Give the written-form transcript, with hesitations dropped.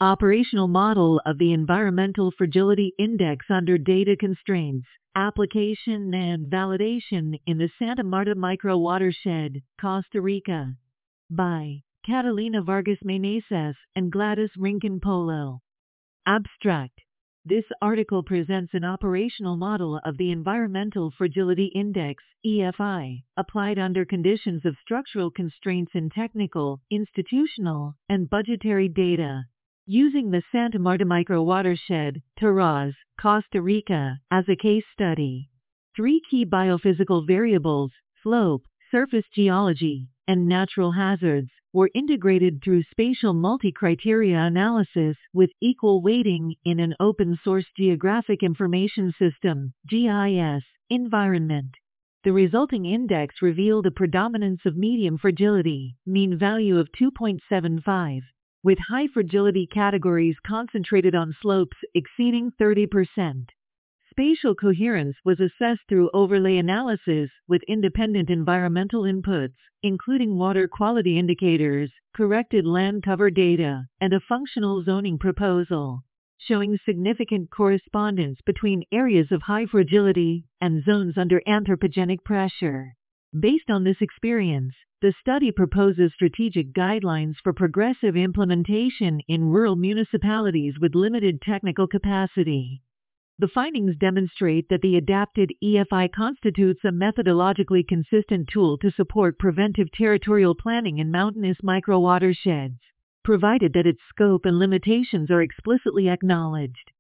Operational model of the Environmental Fragility Index under data constraints, application and validation in the Santa Marta Micro Watershed, Costa Rica. By Catalina Vargas Meneses and Gladys Rincon Polo. Abstract. This article presents an operational model of the Environmental Fragility Index, EFI, applied under conditions of structural constraints in technical, institutional, and budgetary data. Using the Santa Marta Micro Watershed, Taraz, Costa Rica, as a case study. 3 key biophysical variables, slope, surface geology, and natural hazards, were integrated through spatial multi-criteria analysis with equal weighting in an open-source geographic information system, GIS, environment. The resulting index revealed a predominance of medium fragility, mean value of 2.75. with high fragility categories concentrated on slopes exceeding 30%. Spatial coherence was assessed through overlay analysis with independent environmental inputs, including water quality indicators, corrected land cover data, and a functional zoning proposal, showing significant correspondence between areas of high fragility and zones under anthropogenic pressure. Based on this experience, the study proposes strategic guidelines for progressive implementation in rural municipalities with limited technical capacity. The findings demonstrate that the adapted EFI constitutes a methodologically consistent tool to support preventive territorial planning in mountainous micro-watersheds, provided that its scope and limitations are explicitly acknowledged.